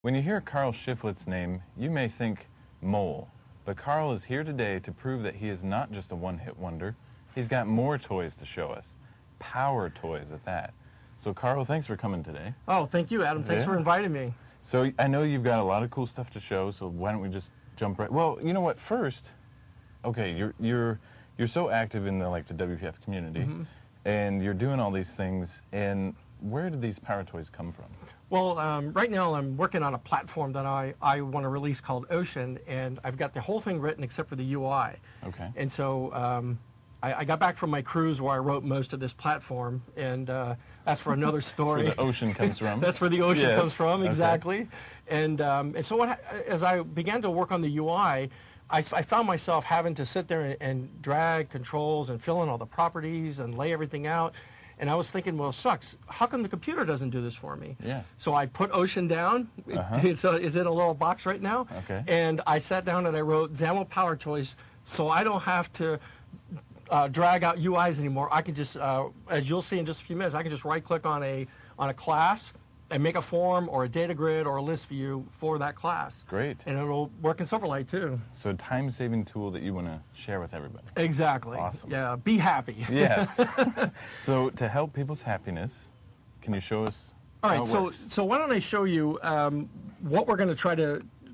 When you hear Carl Shiflett's name, you may think mole, but Carl is here today to prove that he is not just a one-hit wonder. He's got more toys to show us, power toys at that. So Carl, thanks for coming today. Oh, thank you, Adam. Thanks for inviting me. So I know you've got a lot of cool stuff to show, so why don't we just jump right... Well, you know what, first, okay, you're so active in the WPF community, and you're doing all these things, and where did these power toys come from? Well, right now I'm working on a platform that I want to release called Ocean, and I've got the whole thing written except for the UI. Okay. And so I got back from my cruise where I wrote most of this platform, and that's for another story. That's where the ocean comes from. That's where the ocean comes from, exactly. Okay. And so as I began to work on the UI, I found myself having to sit there and drag controls and fill in all the properties and lay everything out. And I was thinking, well, shucks, how come the computer doesn't do this for me? Yeah. So I put Ocean down. It's in a little box right now. Okay. And I sat down and I wrote XAML Power Toys, so I don't have to drag out UIs anymore. I can just, as you'll see in just a few minutes, I can just right-click on a class and make a form or a data grid or a list view for that class. Great. And it'll work in Silverlight too. So a time-saving tool that you want to share with everybody. Exactly. Awesome. Yeah, be happy. Yes. So to help people's happiness, can you show us All how right, it so works? why don't I show you what we're going to try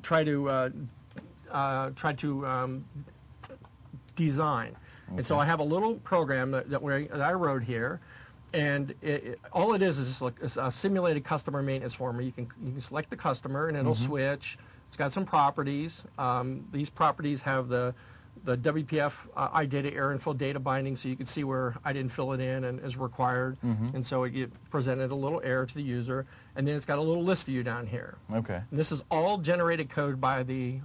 to design. Okay. And so I have a little program that I wrote here, and all it is just like a simulated customer maintenance form where you can select the customer and it'll switch. It's got some properties. These properties have the WPF iData error and fill data binding, so you can see where I didn't fill it in and is required, and so it presented a little error to the user. And then it's got a little list view down here. Okay. And this is all generated code by the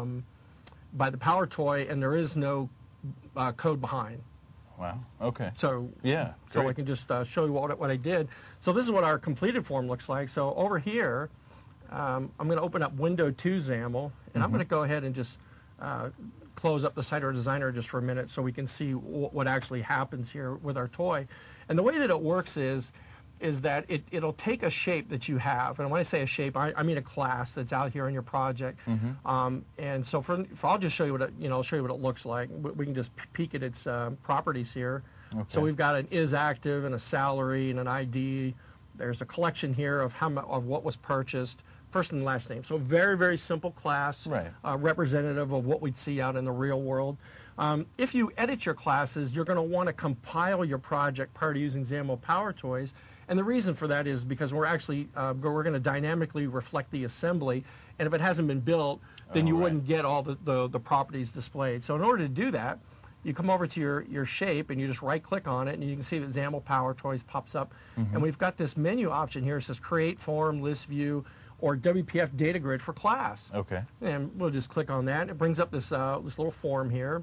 Power Toy, and there is no code behind. Wow. Okay. So Yeah. so great. I can just show you what I did. So this is what our completed form looks like. So over here, I'm going to open up Window 2 XAML, and I'm going to go ahead and just close up the Site Designer just for a minute so we can see what actually happens here with our toy. And the way that it works is that it'll take a shape that you have, and when I say a shape, I mean a class that's out here in your project. And so I'll just show you what it looks like. We can just peek at its properties here. Okay. So we've got an is active and a salary and an ID. There's a collection here of what was purchased, first and last name. So very, very simple class, Right. Representative of what we'd see out in the real world. If you edit your classes, you're going to want to compile your project prior to using XAML Power Toys. And the reason for that is because we're actually we're going to dynamically reflect the assembly, and if it hasn't been built, then you wouldn't get all the properties displayed. So in order to do that, you come over to your shape and you just right-click on it, and you can see that XAML Power Toys pops up. And we've got this menu option here. It says Create Form, List View, or WPF Data Grid for Class. Okay. And we'll just click on that. It brings up this little form here.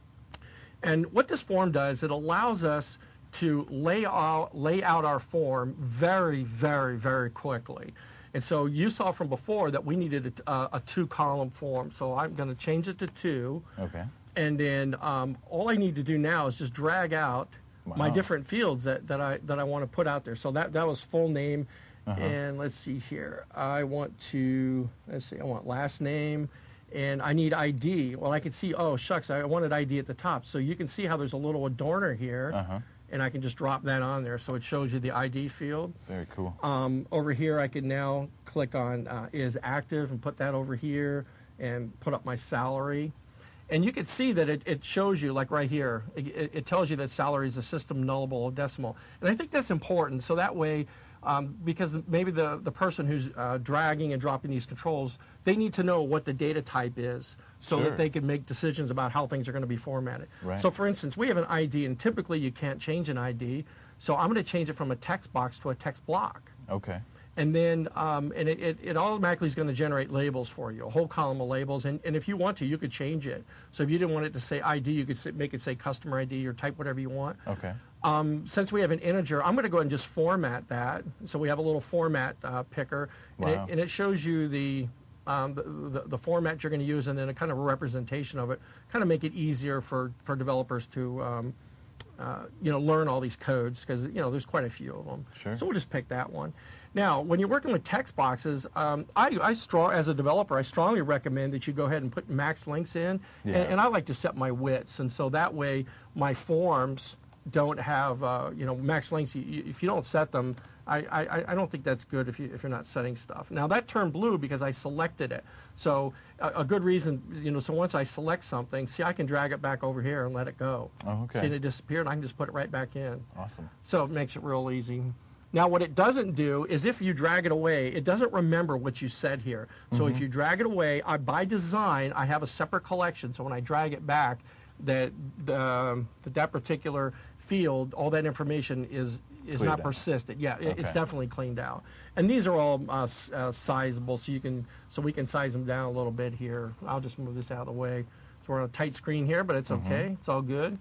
And what this form does, it allows us to lay out our form very, very, very quickly. And so you saw from before that we needed a 2-column form. So I'm going to change it to 2. Okay. And then all I need to do now is just drag out my different fields that I want to put out there. So that was full name. And let's see here. I want last name. And I need ID. Well, I can see, oh, shucks, I wanted ID at the top. So you can see how there's a little adorner here. And I can just drop that on there. So it shows you the ID field. Very cool. Over here, I can now click on is active and put that over here and put up my salary. And you can see that it shows you, like right here, it tells you that salary is a system nullable decimal. And I think that's important. So that way, because maybe the person who's dragging and dropping these controls, they need to know what the data type is so that they can make decisions about how things are going to be formatted. Right. So for instance, we have an ID, and typically you can't change an ID. So I'm going to change it from a text box to a text block. Okay. And then it automatically is going to generate labels for you, a whole column of labels. And if you want to, you could change it. So if you didn't want it to say ID, you could make it say customer ID or type whatever you want. Okay. Since we have an integer, I'm going to go ahead and just format that. So we have a little format picker, and it shows you the format you're going to use, and then a kind of a representation of it, kind of make it easier for developers to learn all these codes because, there's quite a few of them. Sure. So we'll just pick that one. Now, when you're working with text boxes, as a developer, I strongly recommend that you go ahead and put max links in. Yeah. And I like to set my widths. And so that way my forms don't have, max links. If you don't set them, I don't think that's good if you're not setting stuff. Now, that turned blue because I selected it. So a good reason, so once I select something, see, I can drag it back over here and let it go. Oh, okay. See, it disappeared, and I can just put it right back in. Awesome. So it makes it real easy. Now, what it doesn't do is if you drag it away, it doesn't remember what you said here. So if you drag it away, by design, I have a separate collection. So when I drag it back, that particular field, all that information is not persistent. Yeah, Okay. it's definitely cleaned out. And these are all sizable, so we can size them down a little bit here. I'll just move this out of the way. So we're on a tight screen here, but it's okay. It's all good.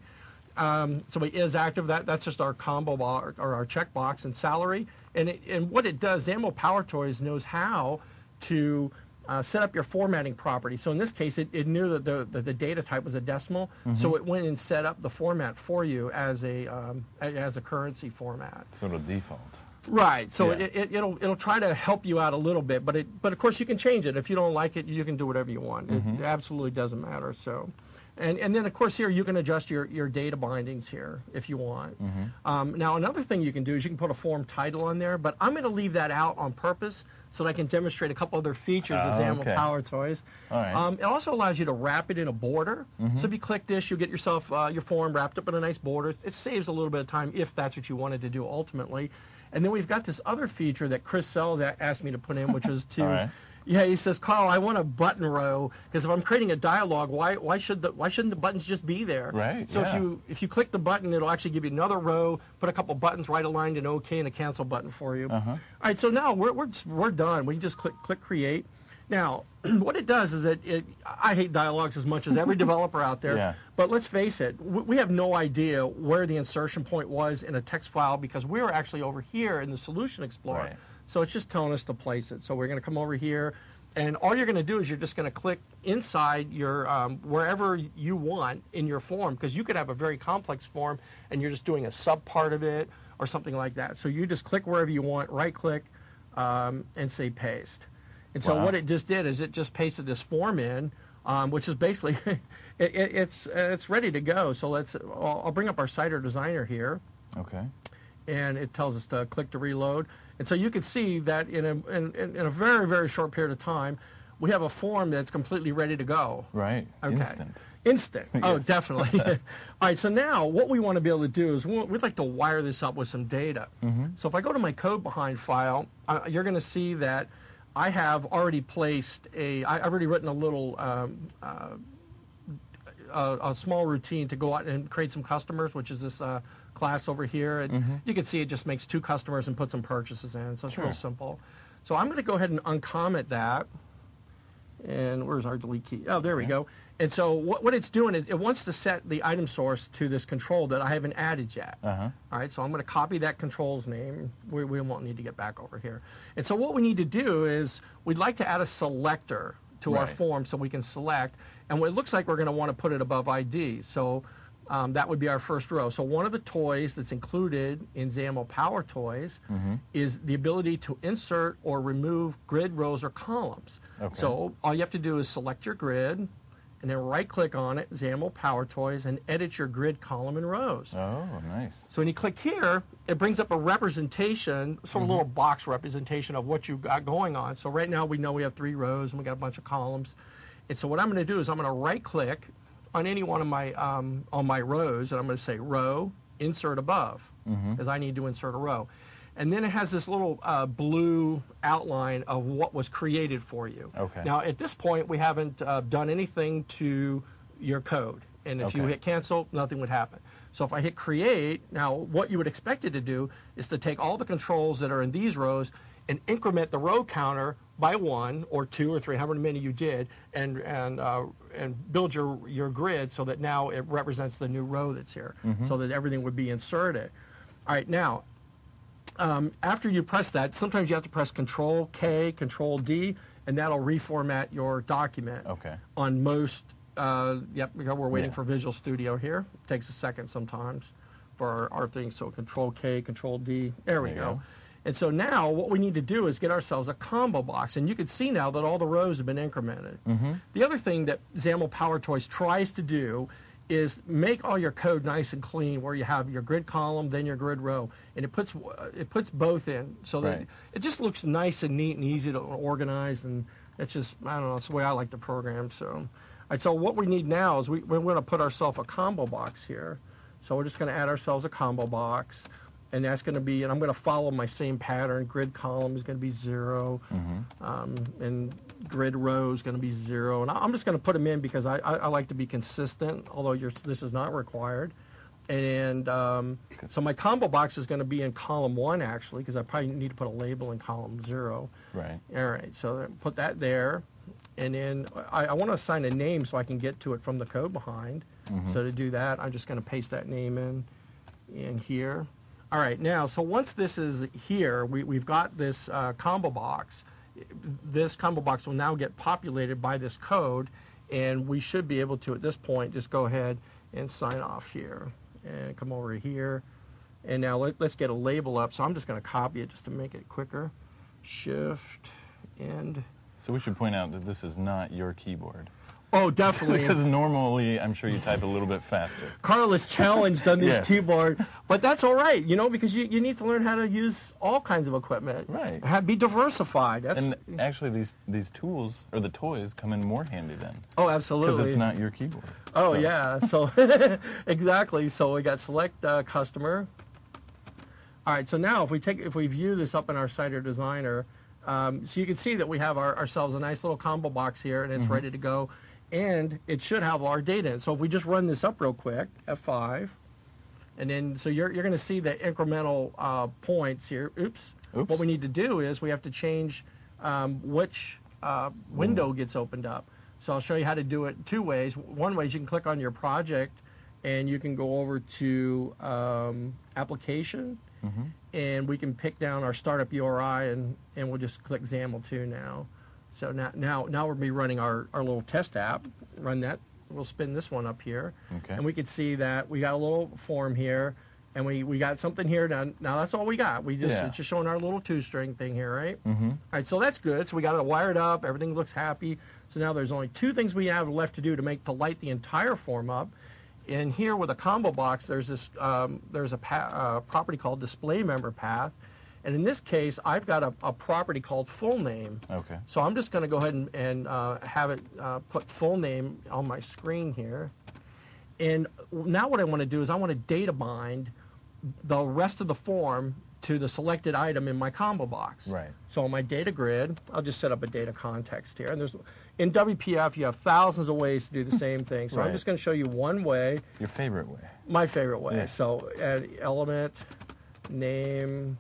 So it is active. That's just our combo bar, or our checkbox and salary. And what it does, XAML PowerToys knows how to set up your formatting property. So in this case, it knew that the data type was a decimal, so it went and set up the format for you as a currency format. Sort of default. Right. So Yeah. it'll try to help you out a little bit, but of course you can change it. If you don't like it, you can do whatever you want. It absolutely doesn't matter. So. And then, of course, here you can adjust your data bindings here if you want. Now, another thing you can do is you can put a form title on there, but I'm going to leave that out on purpose so that I can demonstrate a couple other features of XAML okay. PowerToys. All right. It also allows you to wrap it in a border. So if you click this, you'll get yourself your form wrapped up in a nice border. It saves a little bit of time if that's what you wanted to do ultimately. And then we've got this other feature that Chris Sells asked me to put in, which was to... All right. Yeah, he says, Carl, I want a button row because if I'm creating a dialogue, why shouldn't the buttons just be there? Right. So yeah. if you click the button, it'll actually give you another row, put a couple buttons right aligned in OK and a cancel button for you. All right, so now we're done. We can just click create. Now, what it does is I hate dialogues as much as every developer out there. Yeah. But let's face it, we have no idea where the insertion point was in a text file because we were actually over here in the Solution Explorer. Right. So it's just telling us to place it. So we're going to come over here, and all you're going to do is you're just going to click inside your wherever you want in your form, because you could have a very complex form, and you're just doing a sub part of it or something like that. So you just click wherever you want, right-click, and say paste. And so what it just did is it just pasted this form in, which is basically it's ready to go. So I'll bring up our Cider Designer here. Okay. And it tells us to click to reload. And so you can see that in a very, very short period of time, we have a form that's completely ready to go. Right. Okay. Instant. Oh, Yes. definitely. All right, so now what we want to be able to do is we'd like to wire this up with some data. So if I go to my code behind file, you're going to see that I have already placed I've already written a little a small routine to go out and create some customers, which is this class over here. And you can see it just makes 2 customers and puts some purchases in. So it's real simple. So I'm going to go ahead and uncomment that. And where's our delete key? Oh, there we go. And so what it's doing, it wants to set the item source to this control that I haven't added yet. All right, so I'm going to copy that control's name. We won't need to get back over here. And so what we need to do is we'd like to add a selector to our form so we can select. And it looks like we're going to want to put it above ID. So that would be our first row. So one of the toys that's included in XAML PowerToys is the ability to insert or remove grid, rows, or columns. So all you have to do is select your grid, and then right-click on it, XAML PowerToys, and edit your grid, column, and rows. Oh, nice. So when you click here, it brings up a representation, sort of a little box representation of what you've got going on. So right now we know we have 3 rows, and we got a bunch of columns. And so what I'm going to do is I'm going to right-click on any one of my on my rows, and I'm going to say row, insert above, because I need to insert a row. And then it has this little blue outline of what was created for you. Okay. Now, at this point, we haven't done anything to your code. And if you hit cancel, nothing would happen. So if I hit create, now what you would expect it to do is to take all the controls that are in these rows and increment the row counter by 1 or 2 or 3, however many you did, and build your grid so that now it represents the new row that's here, so that everything would be inserted. All right, now, after you press that, sometimes you have to press Control K, Control D, and that'll reformat your document. On most, we're waiting for Visual Studio here. It takes a second sometimes. for our thing. So Control K, Control D. There we There you go. go. And so now what we need to do is get ourselves a combo box. And you can see now that all the rows have been incremented. The other thing that XAML PowerToys tries to do is make all your code nice and clean, where you have your grid column, then your grid row. And it puts both in so that Right. it just looks nice and neat and easy to organize. And it's just, I don't know, it's the way I like to program. So, all right, so what we need now is we're going to put ourselves a combo box here. So we're just going to add ourselves a combo box. And that's going to be, and I'm going to follow my same pattern. Grid column is going to be 0, and grid row is going to be 0. And I'm just going to put them in because I like to be consistent, although this is not required. And so my combo box is going to be in column 1, actually, because I probably need to put a label in column 0. Right. All right, so put that there. And then I want to assign a name so I can get to it from the code behind. So to do that, I'm just going to paste that name in here. All right, now, so once this is here, we've got this combo box. This combo box will now get populated by this code, and we should be able to, at this point, just go ahead and sign off here. And come over here. And now let's get a label up. So I'm just going to copy it just to make it quicker. Shift, and... So we should point out that this is not your keyboard. Oh, definitely. Because normally, I'm sure you type a little bit faster. Carl is challenged on this Yes. keyboard, but that's all right, because you need to learn how to use all kinds of equipment. Right. Be diversified. That's, And actually, these tools, or the toys, come in more handy then. oh, absolutely. Because it's not your keyboard. Oh, So- yeah. So, exactly. So we got select customer. All right. So now if we view this up in our Cider Designer, so you can see that we have ourselves a nice little combo box here, and it's ready to go. And it should have our data in it. So if we just run this up real quick, F5, and then so you're going to see the incremental points here. Oops. What we need to do is we have to change which window gets opened up. So I'll show you how to do it 2 ways. One way is you can click on your project, and you can go over to application, and we can pick down our startup URI, and we'll just click XAML 2 now. So now we'll be running our little test app. Run that. We'll spin this one up here. Okay. And we can see that we got a little form here, and we got something here. Now that's all we got. It's just showing our little 2-string thing here, right? All right, so that's good. So we got it wired up. Everything looks happy. So now there's only 2 things we have left to do to light the entire form up. And here with a combo box, there's a property called display member path. And in this case, I've got a property called full name. Okay. So I'm just going to go ahead and have it put full name on my screen here. And now what I want to do is I want to data bind the rest of the form to the selected item in my combo box. Right. So on my data grid, I'll just set up a data context here. And in WPF, you have thousands of ways to do the same thing. So I'm Right. just going to show you one way, Your favorite way. my favorite way. Yes. So add element, name,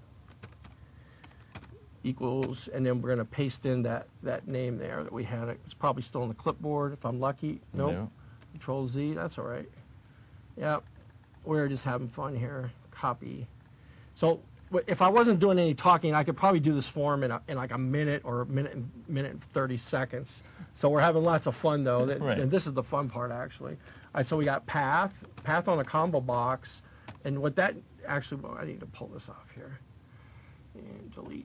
equals, and then we're going to paste in that name there that we had. It's probably still on the clipboard if I'm lucky. Nope. No. Control Z, that's all right. Yep. We're just having fun here. Copy. So if I wasn't doing any talking, I could probably do this form in like a minute or a minute and 30 seconds. So we're having lots of fun, though. Right. And this is the fun part, actually. All right, so we got path on a combo box. And what that actually, well, I need to pull this off here. And delete.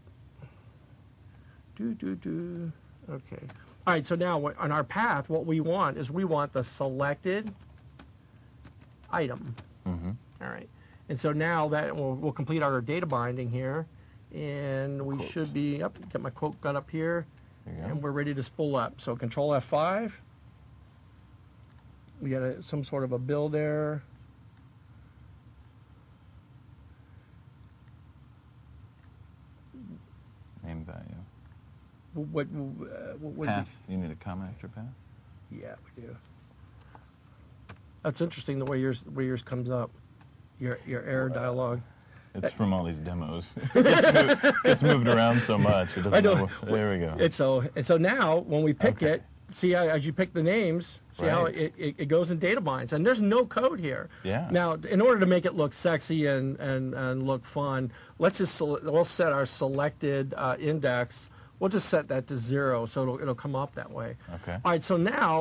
Okay. All right, so now on our path, what we want is we want the selected item. All right. And so now that we'll complete our data binding here, and we Quote. should be up. Get my quote gun up here, There you go. and we're ready to spool up. So Control F5. We got some sort of a build error. Name value. What Path. You need a comma after path? Yeah, we do. That's interesting the way yours comes up. Your error dialogue. It's from all these demos. It's moved around so much. It doesn't I know. know. There we go. And so now when we pick Okay. it, see how as you pick the names, see how Right. it goes in data binds, and there's no code here. Yeah. Now, in order to make it look sexy and look fun, we'll set our selected index. We'll just set that to 0, so it'll come up that way. Okay. All right. So now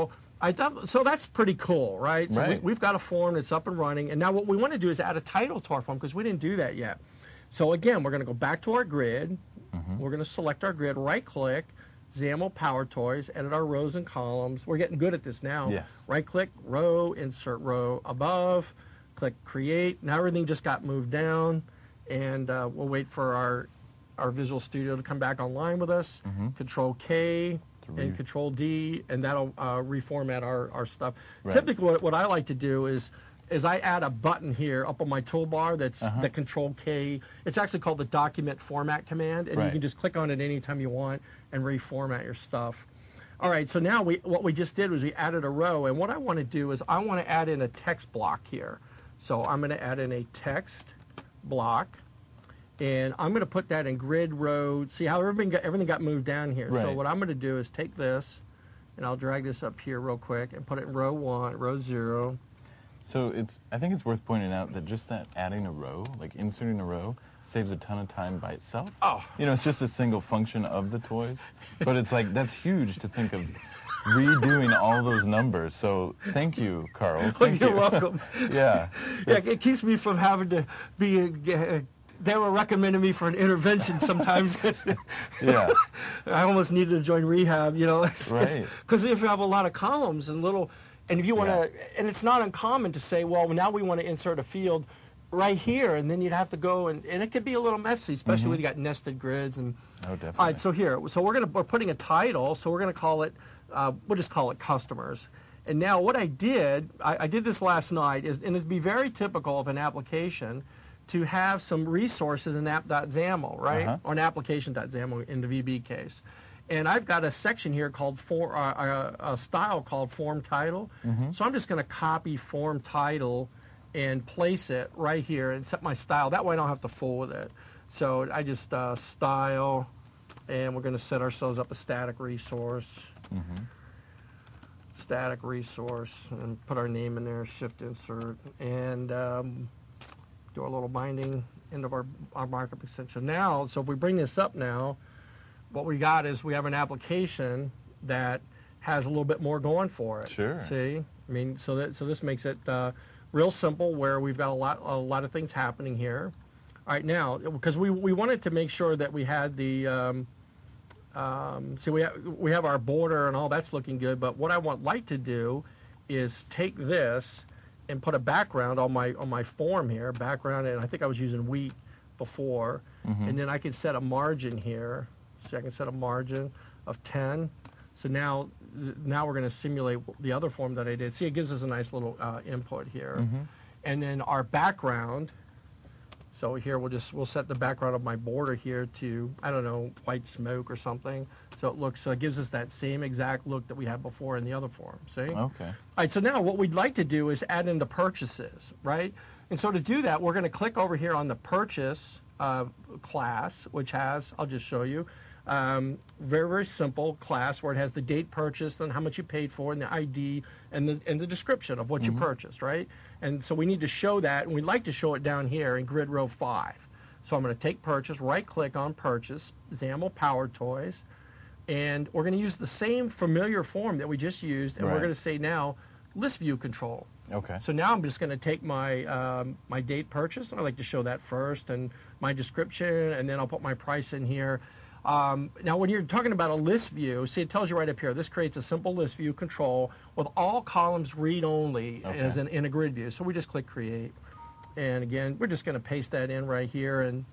So that's pretty cool, right? So Right. we've got a form that's up and running, and now what we want to do is add a title to our form because we didn't do that yet. So again, we're going to go back to our grid. We're going to select our grid, right-click, XAML Power Toys, edit our rows and columns. We're getting good at this now. Yes. Right-click, row, insert row above, click Create. Now everything just got moved down, and we'll wait for our Visual Studio to come back online with us. Control K and Control D, and that'll reformat our stuff. Right. Typically, what I like to do is I add a button here up on my toolbar that's the Control K. It's actually called the Document Format command, and you Right. can just click on it anytime you want and reformat your stuff. All right, so now what we just did was we added a row, and what I want to do is I want to add in a text block here. So I'm going to add in a text block, and I'm going to put that in grid row. See how everything got moved down here. So Right. what I'm going to do is take this, and I'll drag this up here real quick and put it in row 1, row 0. So I think it's worth pointing out that just that adding a row, like inserting a row, saves a ton of time by itself. Oh. You know, it's just a single function of the toys, but it's like, that's huge to think of redoing all those numbers. So thank you, Carl. Thank You're you. welcome. Yeah. Yeah, it keeps me from having to be. They were recommending me for an intervention sometimes. Yeah. I almost needed to join rehab, you know. Right. Because if you have a lot of columns and if you want to, Yeah. and it's not uncommon to say, well, now we want to insert a field right here, and then you'd have to go, and it could be a little messy, especially when you got nested grids. And Oh, definitely. all right, so we're putting a title, so we're going to call it, we'll just call it customers. And now what I did this last night, and it'd be very typical of an application to have some resources in app.xaml, right? Or an application.xaml in the VB case. And I've got a section here called a style called form title. So I'm just going to copy form title and place it right here and set my style. That way I don't have to fool with it. So I just style, and we're going to set ourselves up a static resource. Static resource, and put our name in there, shift insert, and do our little binding into our markup extension. Now, so if we bring this up now, what we got is we have an application that has a little bit more going for it. Sure. See, I mean, so this makes it real simple, where we've got a lot of things happening here. All right, now because we wanted to make sure that we had the see, we have our border and all that's looking good, but what I like to do is take this and put a background on my form here, background, and I think I was using wheat before, and then I can set a margin here. So I can set a margin of 10. So now we're going to simulate the other form that I did. See, it gives us a nice little input here, and then our background. So here we'll set the background of my border here to, I don't know, white smoke or something. So it gives us that same exact look that we had before in the other form. See? Okay. All right, so now what we'd like to do is add in the purchases, right? And so to do that, we're going to click over here on the purchase class, which has, I'll just show you, very, very simple class where it has the date purchased and how much you paid for and the ID and the description of what you purchased, right? And so we need to show that, and we'd like to show it down here in grid row 5. So I'm going to take purchase, right-click on purchase, XAML Power Toys, and we're going to use the same familiar form that we just used, and we're going to say now list view control. Okay. So now I'm just going to take my my date purchase, and I like to show that first, and my description, and then I'll put my price in here. Now, when you're talking about a list view, see, it tells you right up here, this creates a simple list view control with all columns read-only as in a grid view. So we just click Create. And again, we're just going to paste that in right here. And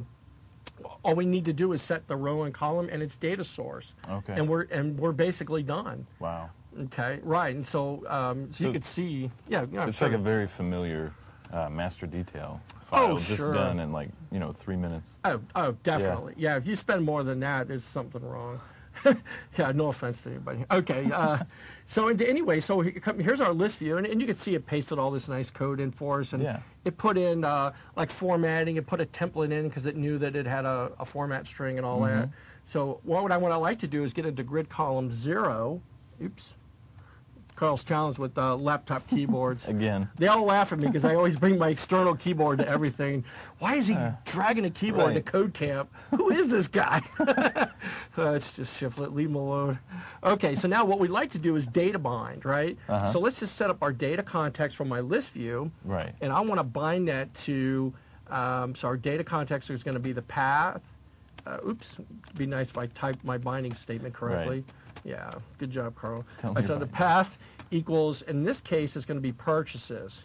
all we need to do is set the row and column and its data source. Okay. And we're basically done. Wow. Okay, right. And so, so you could see, It's like a very familiar master detail file, just sure. done in 3 minutes. Oh, definitely. Yeah, if you spend more than that, there's something wrong. Yeah, no offense to anybody. Okay, so anyway, so here's our list view, and you can see it pasted all this nice code in for us, and it put in like formatting, it put a template in because it knew that it had a format string and all that. So what I like to do is get into grid column 0. Oops. Carl's challenge with laptop keyboards. Again. They all laugh at me because I always bring my external keyboard to everything. Why is he dragging a keyboard to Code Camp? Who is this guy? It's just Shiflet, leave him alone. Okay, so now what we'd like to do is data bind, right? So let's just set up our data context from my list view. Right. And I want to bind that to, so our data context is going to be the path. Oops, it'd be nice if I typed my binding statement correctly. Right. Yeah, good job, Carl. Tell me So about the it. path equals, in this case, it's going to be purchases.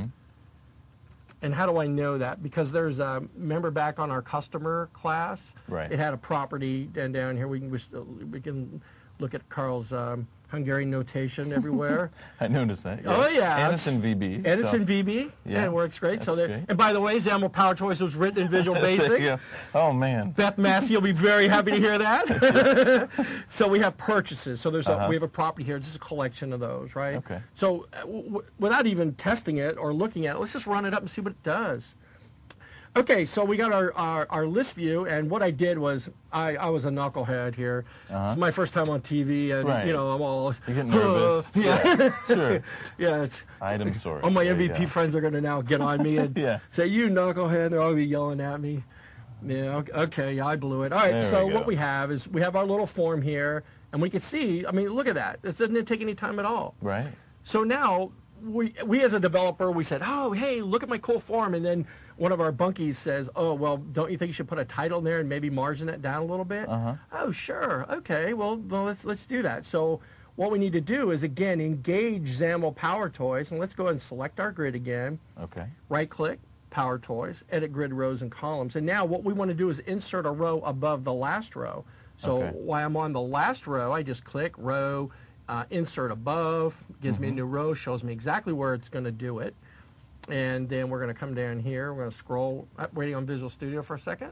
And how do I know that? Because there's a, remember back on our customer class, Right. it had a property, and down here we can look at Carl's Hungarian notation everywhere. I noticed that. Oh, yeah. And it's in VB. Edison VB, Yeah, and it works great. So that's there, great. and by the way, XAML Power Toys was written in Visual Basic. Yeah. Oh, man. Beth Massey will be very happy to hear that. So we have purchases. So there's we have a property here. This is a collection of those, right? Okay. So without even testing it or looking at it, let's just run it up and see what it does. Okay, so we got our list view, and what I did was I was a knucklehead here. It's my first time on TV, and Right. you know I'm all You get nervous. yeah. Sure. Yeah, it's, Item source. all my There you MVP go. friends are going to now get on me and Yeah. say, you knucklehead. They're all going to be yelling at me. Yeah, okay, yeah, I blew it. All right, There so we what go. we have is we have our little form here, and we can see, I mean, look at that. It doesn't take any time at all. Right. So now, we as a developer, we said, oh, hey, look at my cool form. And then one of our bunkies says, oh, well, don't you think you should put a title in there and maybe margin that down a little bit? Oh, sure. Okay, well let's do that. So what we need to do is, again, engage XAML Power Toys. And let's go ahead and select our grid again. Okay. Right-click, Power Toys, edit grid rows and columns. And now what we want to do is insert a row above the last row. So Okay. while I'm on the last row, I just click row, insert above, gives me a new row, shows me exactly where it's going to do it. And then we're going to come down here. We're going to scroll, waiting on Visual Studio for a second.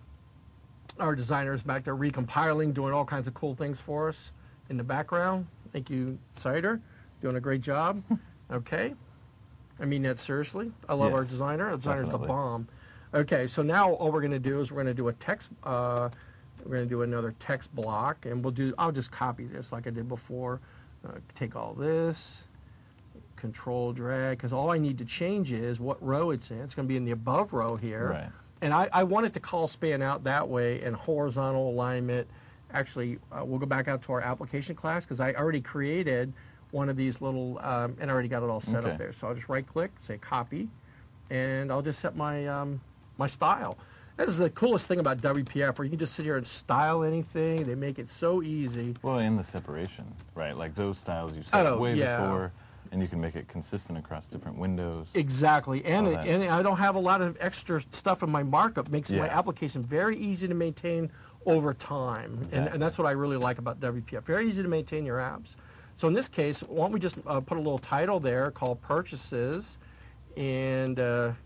Our designer is back there recompiling, doing all kinds of cool things for us in the background. Thank you, Cider. Doing a great job. Okay. I mean that seriously. I love our Yes, designer. Our designer's the definitely. bomb. Okay, so now all we're going to do is we're going to do a text. We're going to do another text block, and I'll just copy this like I did before. Take all this, Control drag, because all I need to change is what row it's in. It's going to be in the above row here. Right. And I want it to call span out that way and horizontal alignment. Actually, we'll go back out to our application class because I already created one of these little, and I already got it all set Okay. up there. So I'll just right click, say copy, and I'll just set my, my style. This is the coolest thing about WPF, where you can just sit here and style anything. They make it so easy. Well, in the separation, right? Like those styles you set Oh, way yeah. before, and you can make it consistent across different windows. Exactly, and All that. and I don't have a lot of extra stuff in my markup. Makes my Yeah. application very easy to maintain over time, Exactly. and that's what I really like about WPF. Very easy to maintain your apps. So in this case, why don't we just put a little title there called purchases, and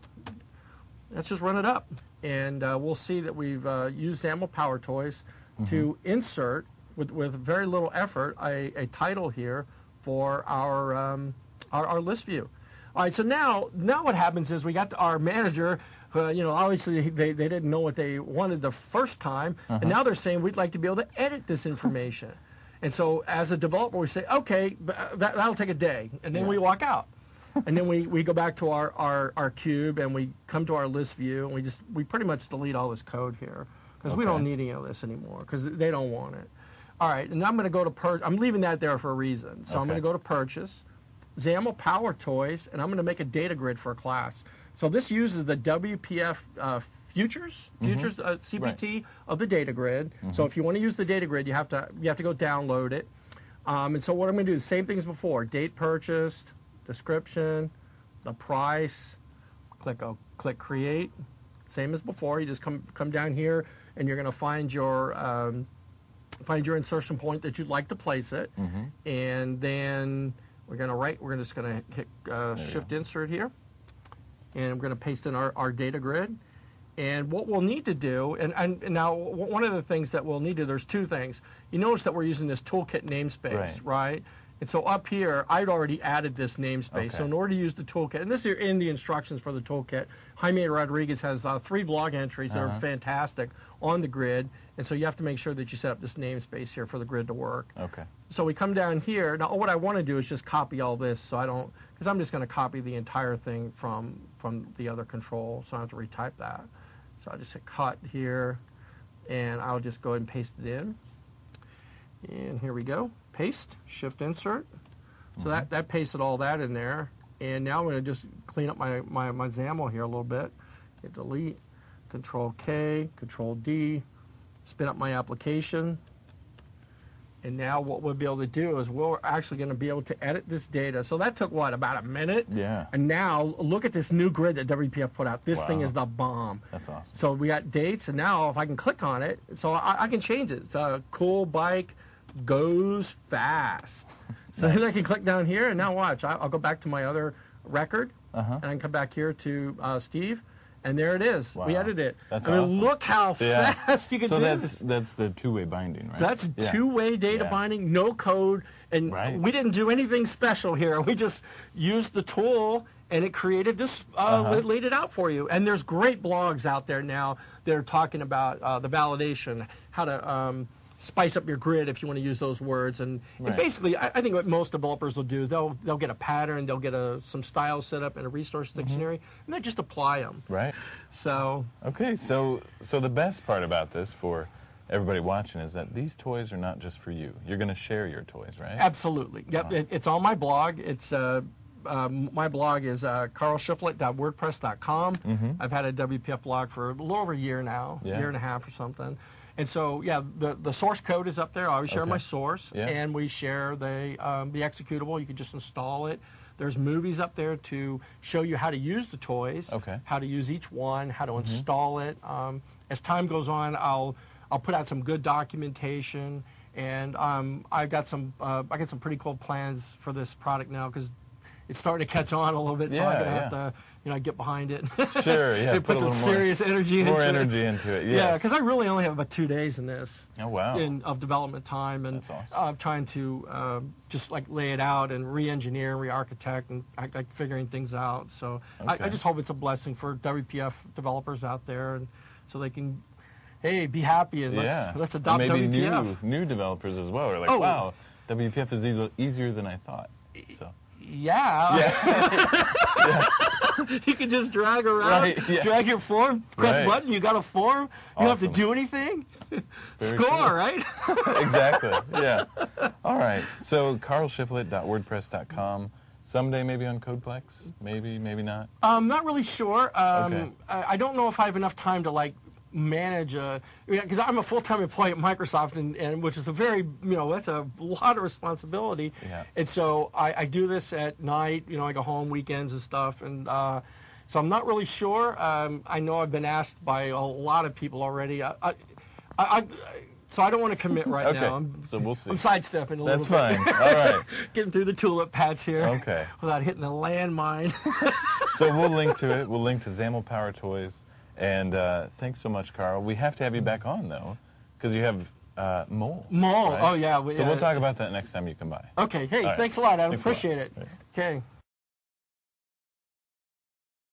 let's just run it up, and we'll see that we've used XAML Power Toys to insert with very little effort a title here for our list view. All right, so now what happens is we got our manager. You know, obviously they didn't know what they wanted the first time, and now they're saying we'd like to be able to edit this information. And so as a developer, we say, okay, that'll take a day, and then we walk out. And then we go back to our cube, and we come to our list view, and we pretty much delete all this code here because we Okay. don't need any of this anymore because they don't want it. All right, and I'm going to go to I'm leaving that there for a reason. So I'm going to Okay. go to purchase, XAML Power Toys, and I'm going to make a data grid for a class. So this uses the WPF futures CPT of the data grid. So if you want to use the data grid, you have to go download it. And so what I'm going to do is the same thing as before: date purchased, description, the price. Click create. Same as before. You just come down here, and you're going to find your insertion point that you'd like to place it, and then we're just going to hit Shift Insert here, and we're going to paste in our data grid. And what we'll need to do, and now one of the things that we'll need to, there's two things. You notice that we're using this toolkit namespace, right? And so up here, I'd already added this namespace. Okay. So in order to use the toolkit, and this is in the instructions for the toolkit, Jaime Rodriguez has 3 blog entries that are fantastic on the grid. And so you have to make sure that you set up this namespace here for the grid to work. Okay. So we come down here. Now what I want to do is just copy all this so I don't, because I'm just going to copy the entire thing from the other control, so I don't have to retype that. So I'll just hit cut here, and I'll just go ahead and paste it in. And here we go. Paste, shift insert. So that pasted all that in there. And now I'm going to just clean up my XAML here a little bit. Hit delete, Control K, Control D, spin up my application. And now what we'll be able to do is we're actually going to be able to edit this data. So that took, what, about a minute? Yeah. And now look at this new grid that WPF put out. This Wow. thing is the bomb. That's awesome. So we got dates, and now if I can click on it, so I can change it. Cool bike goes fast. So then I can click down here, and now watch. I'll go back to my other record, and I can come back here to Steve, and there it is. Wow. We edited it. That's I mean, awesome. look how Yeah. fast you can do this. So that's the two-way binding, right? That's Yeah. two-way data Yeah. binding, no code, and Right. we didn't do anything special here. We just used the tool, and it created this, laid it out for you. And there's great blogs out there now that are talking about the validation, how to spice up your grid if you want to use those words. And Right. basically, I think what most developers will do, they'll get a pattern, they'll get some styles set up in a resource dictionary, and they just apply them. Right. So Okay, so the best part about this for everybody watching is that these toys are not just for you. You're going to share your toys, right? absolutely. Yep, it's on my blog. It's my blog is carlshiflett.wordpress.com. I've had a WPF blog for a little over a year now, Yeah. year and a half or something. And so, yeah, the source code is up there. I always share Okay. my source, Yeah. and we share the executable. You can just install it. There's movies up there to show you how to use the toys, Okay. how to use each one, how to install it. As time goes on, I'll put out some good documentation, and I got some pretty cool plans for this product now because it's starting to catch on a little bit. So I'm Yeah, gonna have yeah. to get behind it. Sure, yeah. Put some a little serious energy more into energy it. into it. Yeah, Yes. because I really only have about 2 days in this. Oh wow. Of development time, and That's awesome. I'm trying to just like lay it out and re-engineer, re-architect, and like figuring things out. So I Okay. just hope it's a blessing for WPF developers out there, and so they can, hey, be happy and Yeah. let's And adopt maybe WPF. new developers as well are like, Oh. wow, WPF is easier than I thought. So. Yeah. You can just drag around, Right, yeah. drag your form, press Right. button, you got a form. You don't have to Awesome. do anything. Very Score, cool. right? Exactly. Yeah. All right. So carlshiflett.wordpress.com. Someday maybe on Codeplex. Maybe not. I'm not really sure. Okay. I don't know if I have enough time to like manage because I'm a full-time employee at Microsoft, and which is a very that's a lot of responsibility. Yeah. And so I do this at night. I go home weekends and stuff, and so I'm not really sure. I know I've been asked by a lot of people already. So I don't want to commit right Okay. now. So we'll see. I'm sidestepping a That's little bit. fine. All right. Getting through the tulip patch here. Okay. Without hitting the landmine. So we'll link to it. We'll link to XAML Power Toys. And thanks so much, Carl. We have to have you back on, though, because you have Mole. Mole. right? Oh, yeah. So we'll talk about that next time you come by. Okay. Hey, All right. thanks a lot. I Thanks a lot. appreciate it. Right. Okay.